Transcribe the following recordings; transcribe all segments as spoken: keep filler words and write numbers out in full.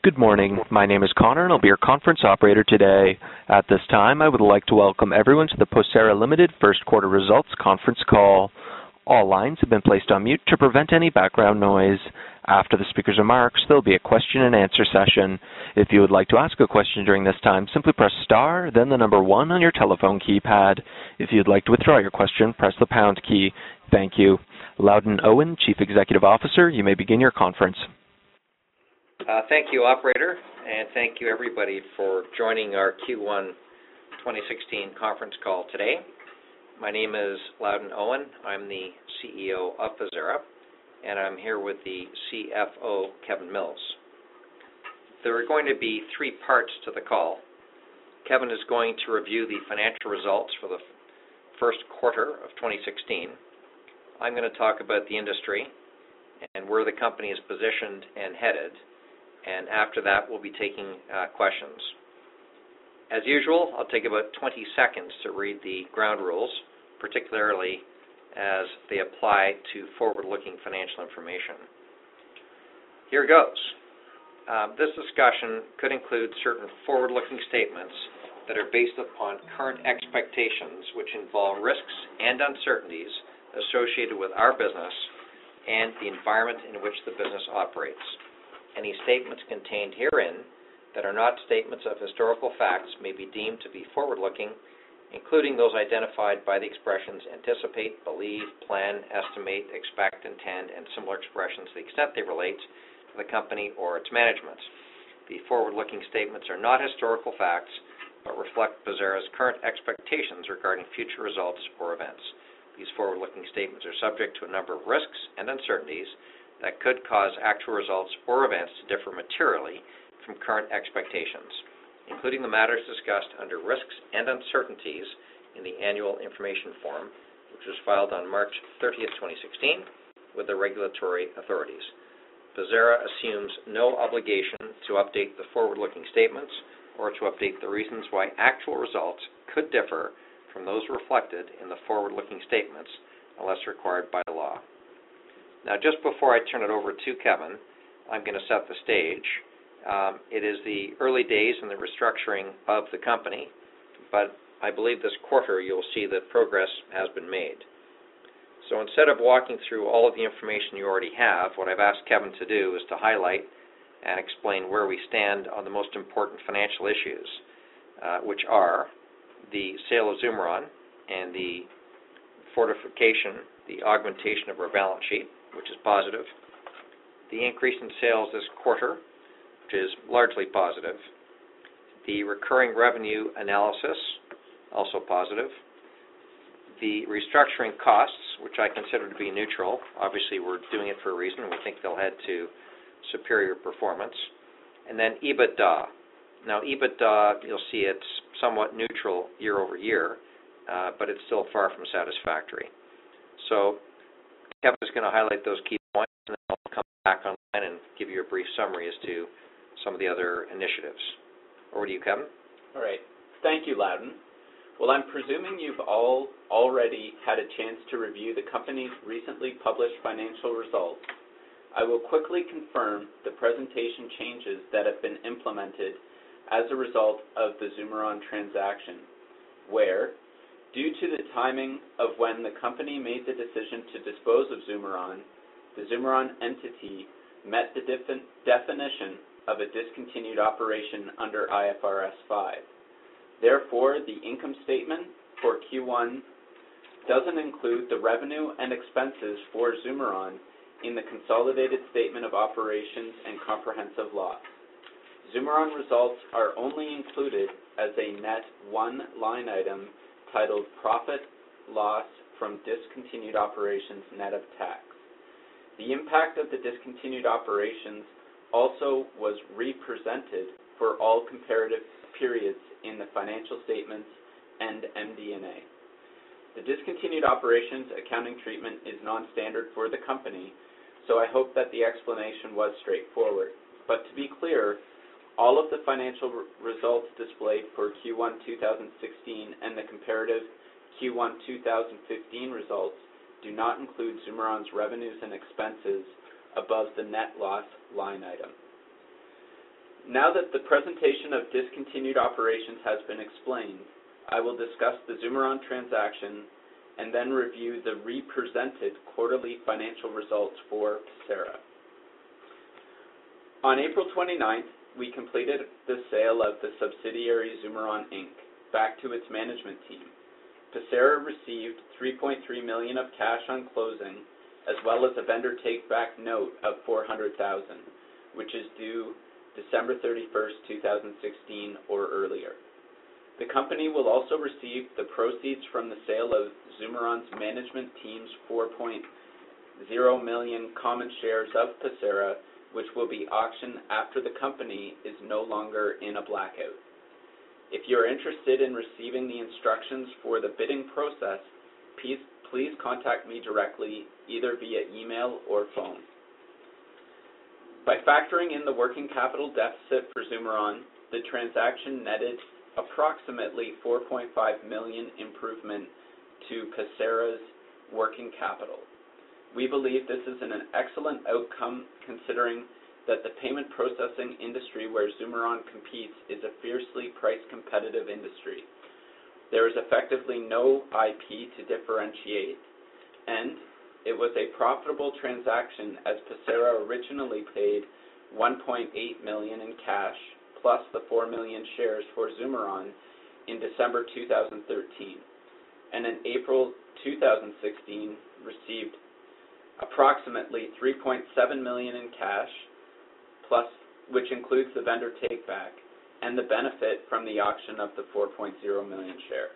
Good morning. My name is Connor, and I'll be your conference operator today. At this time, I would like to welcome everyone to the Posera Limited First Quarter Results Conference Call. All lines have been placed on mute to prevent any background noise. After the speaker's remarks, there will be a question and answer session. If you would like to ask a question during this time, simply press star, then the number one on your telephone keypad. If you'd like to withdraw your question, press the pound key. Thank you. Loudon Owen, Chief Executive Officer, you may begin your conference. Uh, thank you, operator, and thank you, everybody, for joining our Q one twenty sixteen conference call today. My name is Loudon Owen. I'm the C E O of Posera, and I'm here with the C F O, Kevin Mills. There are going to be three parts to the call. Kevin is going to review the financial results for the first quarter of twenty sixteen. I'm going to talk about the industry and where the company is positioned and headed. And after that, we'll be taking uh, questions. As usual, I'll take about twenty seconds to read the ground rules, particularly as they apply to forward-looking financial information. Here goes. Uh, this discussion could include certain forward-looking statements that are based upon current expectations, which involve risks and uncertainties associated with our business and the environment in which the business operates. Any statements contained herein that are not statements of historical facts may be deemed to be forward-looking, including those identified by the expressions anticipate, believe, plan, estimate, expect, intend, and similar expressions to the extent they relate to the company or its management. The forward-looking statements are not historical facts, but reflect Posera's current expectations regarding future results or events. These forward-looking statements are subject to a number of risks and uncertainties that could cause actual results or events to differ materially from current expectations, including the matters discussed under risks and uncertainties in the annual information form, which was filed on March thirtieth, twenty sixteen, with the regulatory authorities. Posera assumes no obligation to update the forward-looking statements or to update the reasons why actual results could differ from those reflected in the forward-looking statements unless required by law. Now, just before I turn it over to Kevin, I'm going to set the stage. Um, it is the early days in the restructuring of the company, but I believe this quarter you'll see that progress has been made. So instead of walking through all of the information you already have, what I've asked Kevin to do is to highlight and explain where we stand on the most important financial issues, uh, which are the sale of Zoomeron and the fortification, the augmentation of our balance sheet, which is positive, the increase in sales this quarter, which is largely positive, the recurring revenue analysis, also positive, the restructuring costs, which I consider to be neutral. Obviously, we're doing it for a reason. We think they'll head to superior performance. And then EBITDA. Now, EBITDA, you'll see it's somewhat neutral year over year, uh, but it's still far from satisfactory. So Kevin is going to highlight those key points, and then I'll come back online and give you a brief summary as to some of the other initiatives. Over to you, Kevin. All right. Thank you, Loudon. Well, I'm presuming you've all already had a chance to review the company's recently published financial results. I will quickly confirm the presentation changes that have been implemented as a result of the Zoomeron transaction, where, due to the timing of when the company made the decision to dispose of Zoomeron, the Zoomeron entity met the defi- definition of a discontinued operation under I F R S five. Therefore, the income statement for Q one doesn't include the revenue and expenses for Zoomeron in the consolidated statement of operations and comprehensive loss. Zoomeron results are only included as a net one line item titled Profit Loss from Discontinued Operations Net of Tax. The impact of the discontinued operations also was represented for all comparative periods in the financial statements and M D and A. The discontinued operations accounting treatment is non-standard for the company, so I hope that the explanation was straightforward. But to be clear, all of the financial re- results displayed for Q one two thousand sixteen and the comparative Q one two thousand fifteen results do not include Zoomeron's revenues and expenses above the net loss line item. Now that the presentation of discontinued operations has been explained, I will discuss the Zoomeron transaction and then review the re-presented quarterly financial results for Pacera. On April twenty-ninth, we completed the sale of the subsidiary Zoomeron Incorporated back to its management team. Pacera received three point three million dollars of cash on closing, as well as a vendor take-back note of four hundred thousand dollars, which is due December thirty-first, two thousand sixteen or earlier. The company will also receive the proceeds from the sale of Zoomeron's management team's four point zero million common shares of Pacera, which will be auctioned after the company is no longer in a blackout. If you are interested in receiving the instructions for the bidding process, please, please contact me directly, either via email or phone. By factoring in the working capital deficit for Zoomeron, the transaction netted approximately four point five million dollars improvement to Pacera's working capital. We believe this is an excellent outcome considering that the payment processing industry where Zoomeron competes is a fiercely price-competitive industry. There is effectively no I P to differentiate, and it was a profitable transaction as Pacera originally paid one point eight million dollars in cash plus the four million shares for Zoomeron in December two thousand thirteen, and in April two thousand sixteen received approximately three point seven million dollars in cash, plus which includes the vendor take-back and the benefit from the auction of the four point zero million shares.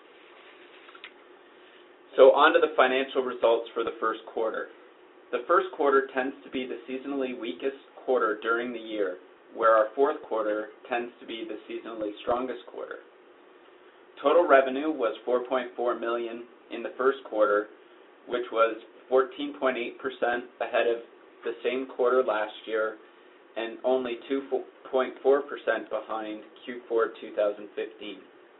So on to the financial results for the first quarter. The first quarter tends to be the seasonally weakest quarter during the year, where our fourth quarter tends to be the seasonally strongest quarter. Total revenue was four point four million dollars in the first quarter, which was fourteen point eight percent ahead of the same quarter last year and only two point four percent behind Q four two thousand fifteen.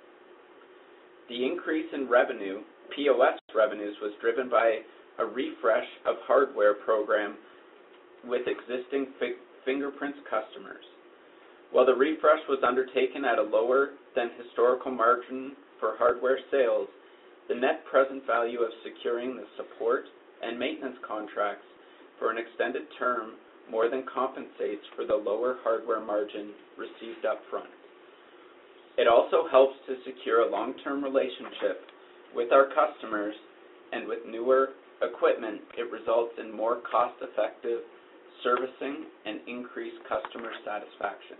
The increase in revenue, P O S revenues, was driven by a refresh of hardware program with existing fi- fingerprints customers. While the refresh was undertaken at a lower than historical margin for hardware sales, the net present value of securing the support and maintenance contracts for an extended term more than compensates for the lower hardware margin received up front. It also helps to secure a long-term relationship with our customers, and with newer equipment, it results in more cost-effective servicing and increased customer satisfaction.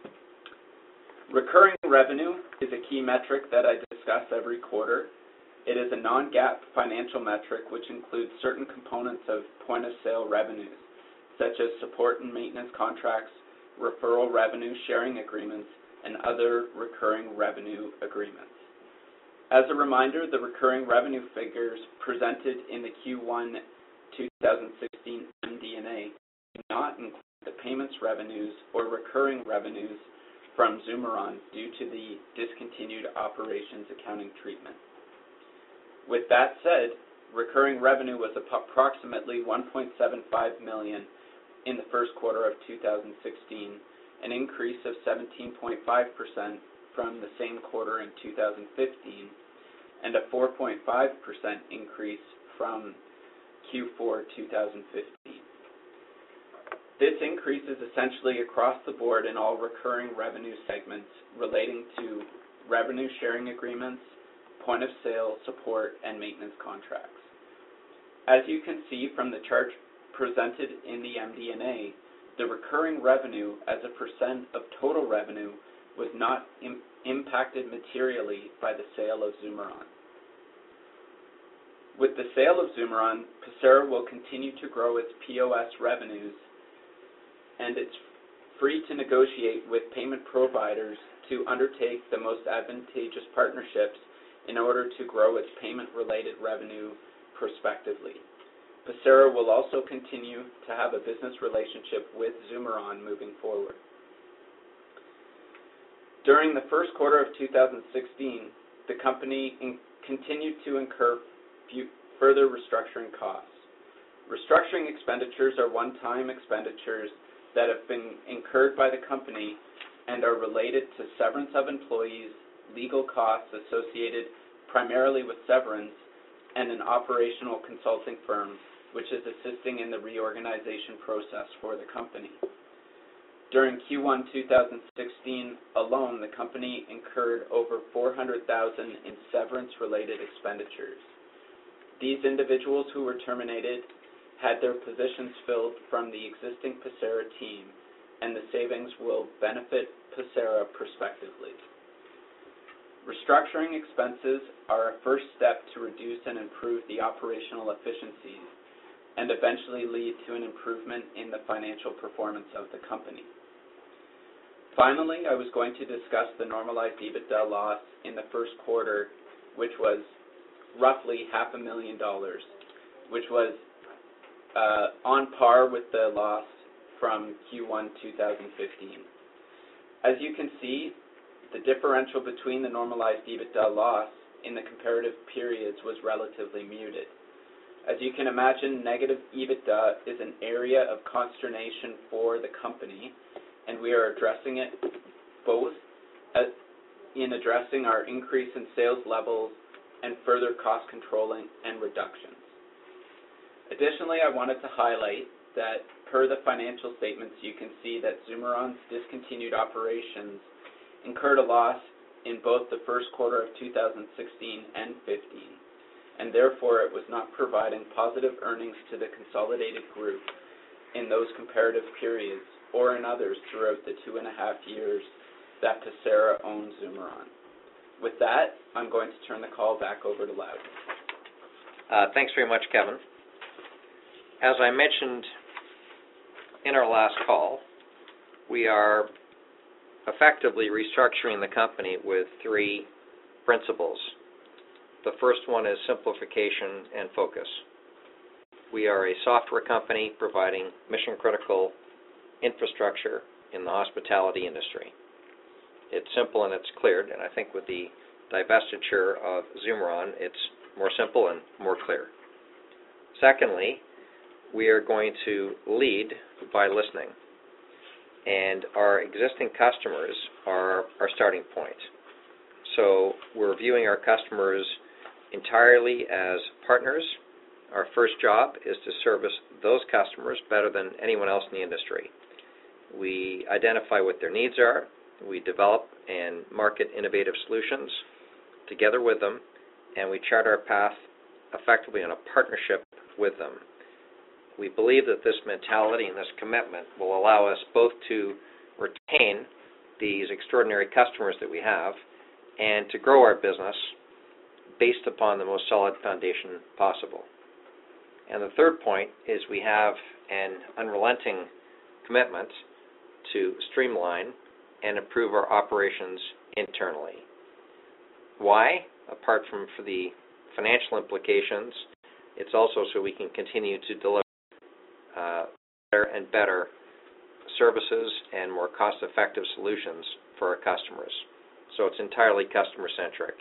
Recurring revenue is a key metric that I discuss every quarter. It is a non-GAAP financial metric which includes certain components of point-of-sale revenues, such as support and maintenance contracts, referral revenue sharing agreements, and other recurring revenue agreements. As a reminder, the recurring revenue figures presented in the Q one two thousand sixteen M D and A do not include the payments revenues or recurring revenues from Zoomeron due to the discontinued operations accounting treatment. With that said, recurring revenue was approximately one point seven five million dollars in the first quarter of two thousand sixteen, an increase of seventeen point five percent from the same quarter in two thousand fifteen, and a four point five percent increase from Q four two thousand fifteen. This increase is essentially across the board in all recurring revenue segments relating to revenue sharing agreements, point of sale, support, and maintenance contracts. As you can see from the chart presented in the M D and A, the recurring revenue as a percent of total revenue was not im- impacted materially by the sale of Zoomeron. With the sale of Zoomeron, Pacera will continue to grow its P O S revenues, and it's free to negotiate with payment providers to undertake the most advantageous partnerships in order to grow its payment-related revenue prospectively. Pacera will also continue to have a business relationship with Zoomeron moving forward. During the first quarter of two thousand sixteen, the company in- continued to incur f- further restructuring costs. Restructuring expenditures are one-time expenditures that have been incurred by the company and are related to severance of employees, legal costs associated primarily with severance, and an operational consulting firm which is assisting in the reorganization process for the company. During Q one two thousand sixteen alone, the company incurred over four hundred thousand dollars in severance-related expenditures. These individuals who were terminated had their positions filled from the existing Pacera team, and the savings will benefit Pacera prospectively. Restructuring expenses are a first step to reduce and improve the operational efficiencies and eventually lead to an improvement in the financial performance of the company. Finally, I was going to discuss the normalized EBITDA loss in the first quarter, which was roughly half a million dollars, which was uh, on par with the loss from Q one two thousand fifteen. As you can see, the differential between the normalized EBITDA loss in the comparative periods was relatively muted. As you can imagine, negative EBITDA is an area of consternation for the company, and we are addressing it both as in addressing our increase in sales levels and further cost controlling and reductions. Additionally, I wanted to highlight that per the financial statements, you can see that Zoomeron's discontinued operations incurred a loss in both the first quarter of two thousand sixteen and fifteen, and therefore it was not providing positive earnings to the consolidated group in those comparative periods or in others throughout the two and a half years that Pacera owned Zoomeron. With that, I'm going to turn the call back over to Loudon. Uh, thanks very much, Kevin. As I mentioned in our last call, we are effectively restructuring the company with three principles. The first one is simplification and focus. We are a software company providing mission-critical infrastructure in the hospitality industry. It's simple and it's clear, and I think with the divestiture of Zoomeron, it's more simple and more clear. Secondly, we are going to lead by listening, and our existing customers are our starting point. So we're viewing our customers entirely as partners. Our first job is to service those customers better than anyone else in the industry. We identify what their needs are. We develop and market innovative solutions together with them, and we chart our path effectively in a partnership with them. We believe that this mentality and this commitment will allow us both to retain these extraordinary customers that we have and to grow our business based upon the most solid foundation possible. And the third point is we have an unrelenting commitment to streamline and improve our operations internally. Why? Apart from for the financial implications, it's also so we can continue to deliver uh, better and better services and more cost-effective solutions for our customers. So it's entirely customer-centric.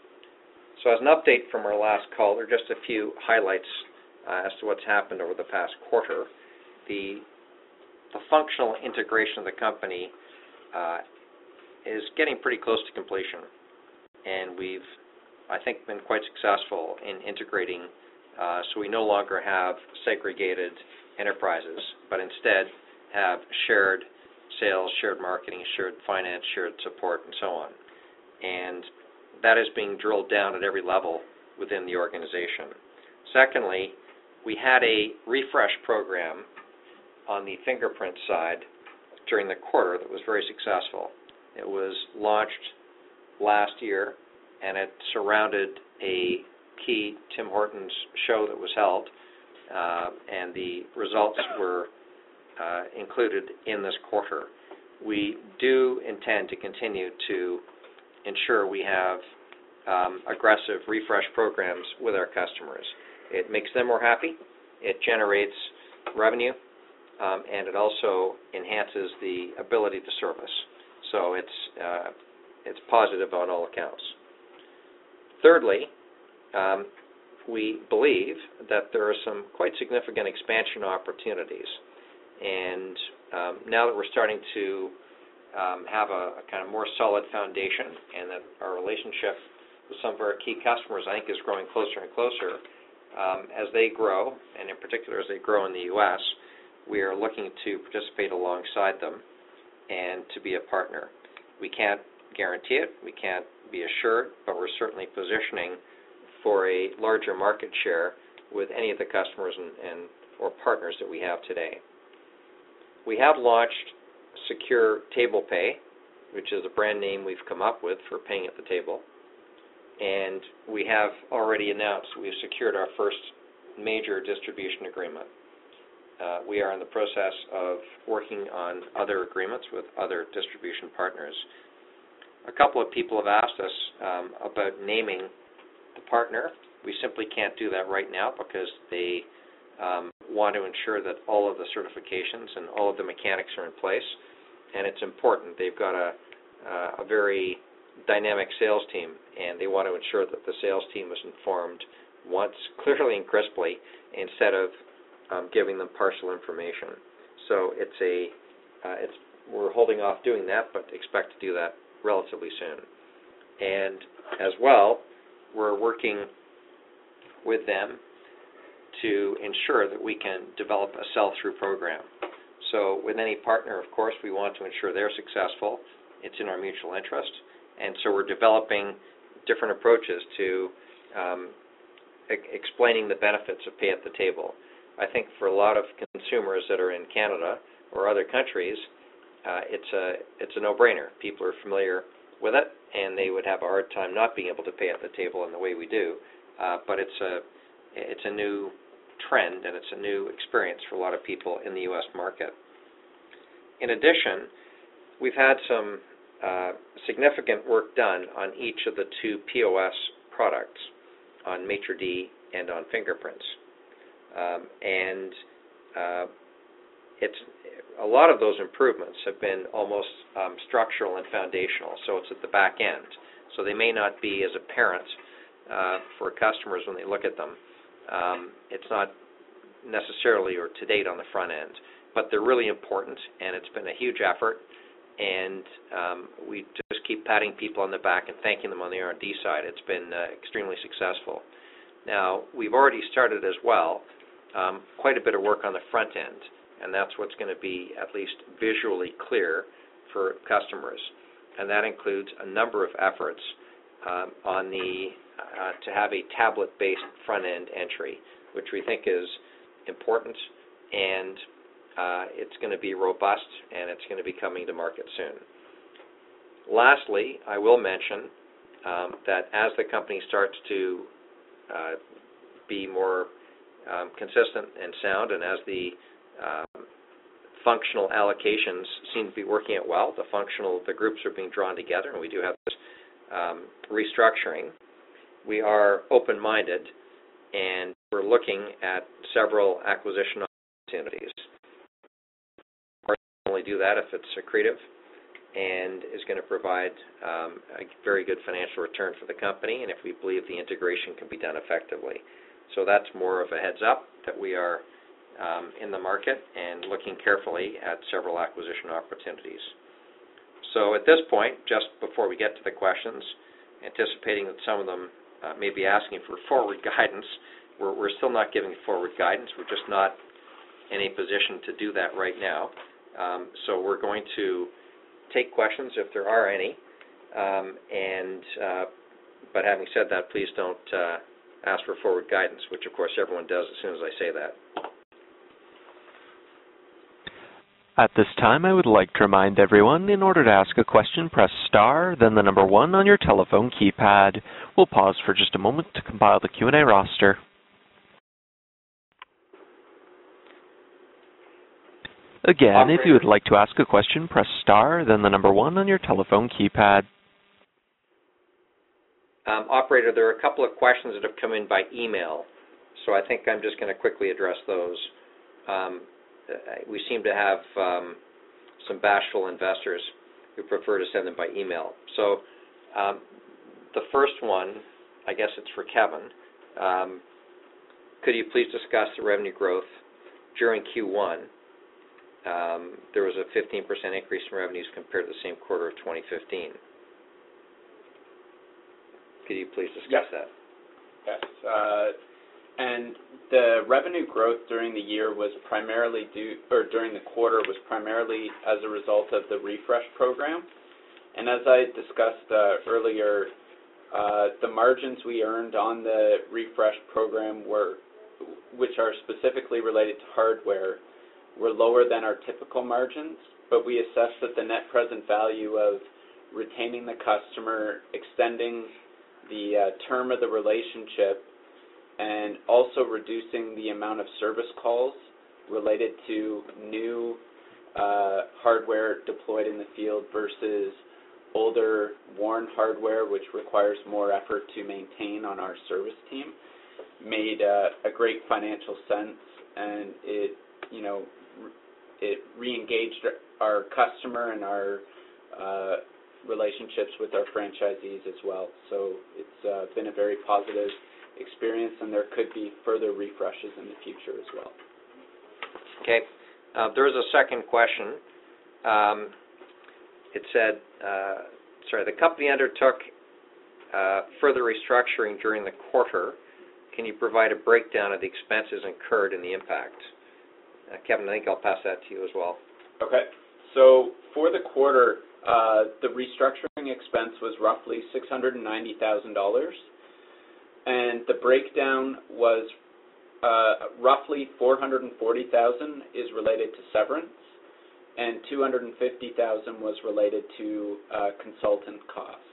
So as an update from our last call, there are just a few highlights uh, as to what's happened over the past quarter. The, the functional integration of the company uh, is getting pretty close to completion, and we've, I think, been quite successful in integrating uh, so we no longer have segregated enterprises, but instead have shared sales, shared marketing, shared finance, shared support, and so on. And that is being drilled down at every level within the organization. Secondly, we had a refresh program on the fingerprint side during the quarter that was very successful. It was launched last year, and it surrounded a key Tim Hortons show that was held, uh, and the results were uh, included in this quarter. We do intend to continue to ensure we have um, aggressive refresh programs with our customers. It makes them more happy, it generates revenue, um, and it also enhances the ability to service. So it's, uh, it's positive on all accounts. Thirdly, um, we believe that there are some quite significant expansion opportunities, and um, now that we're starting to um, have a, a kind of more solid foundation, and that our relationship with some of our key customers, I think, is growing closer and closer. Um, as they grow, and in particular as they grow in the U S, we are looking to participate alongside them and to be a partner. We can't guarantee it, we can't be assured, but we're certainly positioning for a larger market share with any of the customers and, and or partners that we have today. We have launched Secure Table Pay, which is a brand name we've come up with for paying at the table. And we have already announced we've secured our first major distribution agreement. Uh, we are in the process of working on other agreements with other distribution partners. A couple of people have asked us um, about naming the partner. We simply can't do that right now because they um, want to ensure that all of the certifications and all of the mechanics are in place, and it's important. They've got a, uh, a very dynamic sales team, and they want to ensure that the sales team is informed once clearly and crisply instead of um, giving them partial information. So it's a uh, it's we're holding off doing that, but expect to do that relatively soon. And as well, we're working with them to ensure that we can develop a sell-through program. So with any partner, of course, we want to ensure they're successful. It's in our mutual interest. And so we're developing different approaches to um, e- explaining the benefits of pay at the table. I think for a lot of consumers that are in Canada or other countries, uh, it's a it's a no-brainer. People are familiar with it, and they would have a hard time not being able to pay at the table in the way we do. Uh, but it's a it's a new trend, and it's a new experience for a lot of people in the U S market. In addition, we've had some uh, significant work done on each of the two P O S products, on Maitre D and on fingerprints. Um, and uh, it's a lot of those improvements have been almost um, structural and foundational, so it's at the back end. So they may not be as apparent uh, for customers when they look at them. Um, it's not necessarily or to date on the front end, but they're really important, and it's been a huge effort, and um, we just keep patting people on the back and thanking them on the R and D side. It's been uh, extremely successful. Now, we've already started as well um, quite a bit of work on the front end, and that's what's going to be at least visually clear for customers, and that includes a number of efforts um, on the uh, to have a tablet-based front-end entry, which we think is important, and uh, it's going to be robust, and it's going to be coming to market soon. Lastly, I will mention um, that as the company starts to uh, be more um, consistent and sound, and as the um, functional allocations seem to be working out well, the functional, the groups are being drawn together, and we do have this um, restructuring. We are open-minded, and we're looking at several acquisition opportunities. We'll only do that if it's accretive and is going to provide um, a very good financial return for the company, and if we believe the integration can be done effectively. So that's more of a heads up that we are um, in the market and looking carefully at several acquisition opportunities. So at this point, just before we get to the questions, anticipating that some of them uh, may be asking for forward guidance, we're, we're still not giving forward guidance. We're just not in a position to do that right now. Um, so we're going to take questions if there are any, um, and uh, but having said that, please don't uh, ask for forward guidance, which of course everyone does as soon as I say that. At this time, I would like to remind everyone, in order to ask a question, press star, then the number one on your telephone keypad. We'll pause for just a moment to compile the Q and A roster. Again, Operator. If you would like to ask a question, press star, then the number one on your telephone keypad. Um, operator, there are a couple of questions that have come in by email, so I think I'm just going to quickly address those. Um, we seem to have um, some bashful investors who prefer to send them by email. So um, the first one, I guess it's for Kevin. Um, could you please discuss the revenue growth during Q one um, there was a fifteen percent increase in revenues compared to the same quarter of twenty fifteen. Could you please discuss Yep. that? Yes. Uh, and the revenue growth during the year was primarily due, or during the quarter was primarily as a result of the refresh program. And as I discussed uh, earlier, uh, the margins we earned on the refresh program were, which are specifically related to hardware, were lower than our typical margins, but we assessed that the net present value of retaining the customer, extending the uh, term of the relationship, and also reducing the amount of service calls related to new uh, hardware deployed in the field versus older worn hardware, which requires more effort to maintain on our service team, made uh, a great financial sense, and it, you know, it re-engaged our customer and our uh, relationships with our franchisees as well. So it's uh, been a very positive experience, and there could be further refreshes in the future as well. Okay. Uh, there is a second question. Um, it said, uh, sorry, the company undertook uh, further restructuring during the quarter. Can you provide a breakdown of the expenses incurred and the impact? Uh, Kevin, I think I'll pass that to you as well. Okay. So for the quarter, uh, the restructuring expense was roughly six hundred ninety thousand dollars, and the breakdown was uh, roughly four hundred forty thousand dollars is related to severance, and two hundred fifty thousand dollars was related to uh, consultant costs.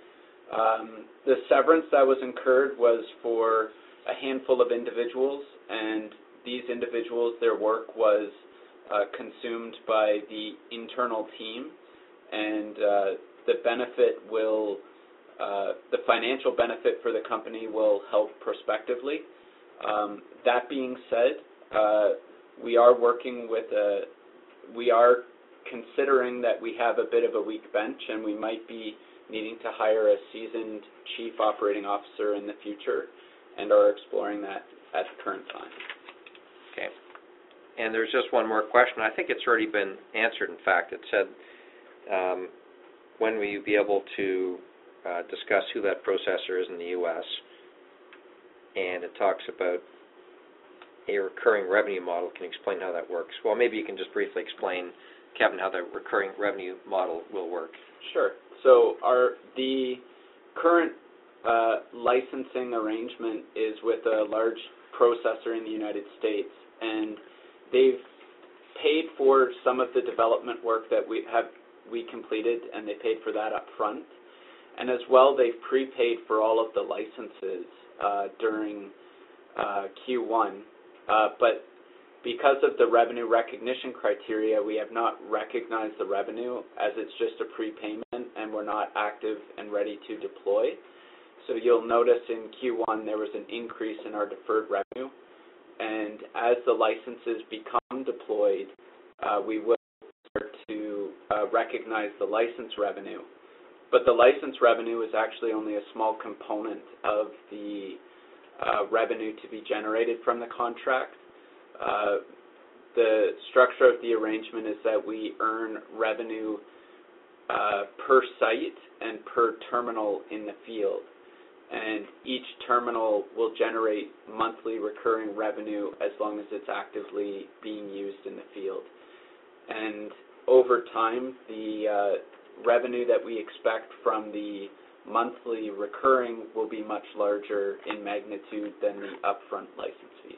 Um, the severance that was incurred was for a handful of individuals, and these individuals, their work was uh, consumed by the internal team, and uh, the benefit will, uh, the financial benefit for the company will help prospectively. Um, that being said, uh, we are working with a, we are considering that we have a bit of a weak bench, and we might be needing to hire a seasoned chief operating officer in the future, and are exploring that at the current time. Okay. And there's just one more question. I think it's already been answered, in fact. It said, um, when will you be able to uh, discuss who that processor is in the U S? And it talks about a recurring revenue model. Can you explain how that works? Well, maybe you can just briefly explain, Kevin, how the recurring revenue model will work. Sure. So our the current uh, licensing arrangement is with a large processor in the United States, and they've paid for some of the development work that we have we completed, and they paid for that up front. And as well, they've prepaid for all of the licenses uh, during uh, Q one. Uh, but because of the revenue recognition criteria, we have not recognized the revenue, as it's just a prepayment, and we're not active and ready to deploy. So you'll notice in Q one there was an increase in our deferred revenue, and as the licenses become deployed, uh, we will start to uh, recognize the license revenue. But the license revenue is actually only a small component of the uh, revenue to be generated from the contract. Uh, the structure of the arrangement is that we earn revenue uh, per site and per terminal in the field. And each terminal will generate monthly recurring revenue as long as it's actively being used in the field. And over time, the uh, revenue that we expect from the monthly recurring will be much larger in magnitude than the upfront license fees.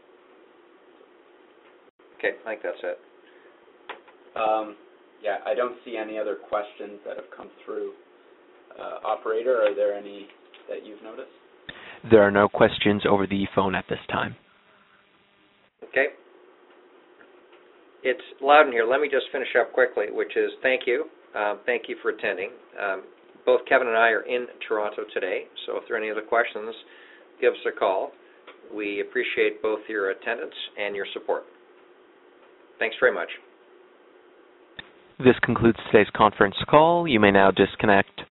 Okay, I think that's it. Um, yeah, I don't see any other questions that have come through. Uh, operator, are there any that you've noticed? There are no questions over the phone at this time. Okay. It's Loudon here. Let me just finish up quickly, which is thank you. Um, thank you for attending. Um, both Kevin and I are in Toronto today, so if there are any other questions, give us a call. We appreciate both your attendance and your support. Thanks very much. This concludes today's conference call. You may now disconnect.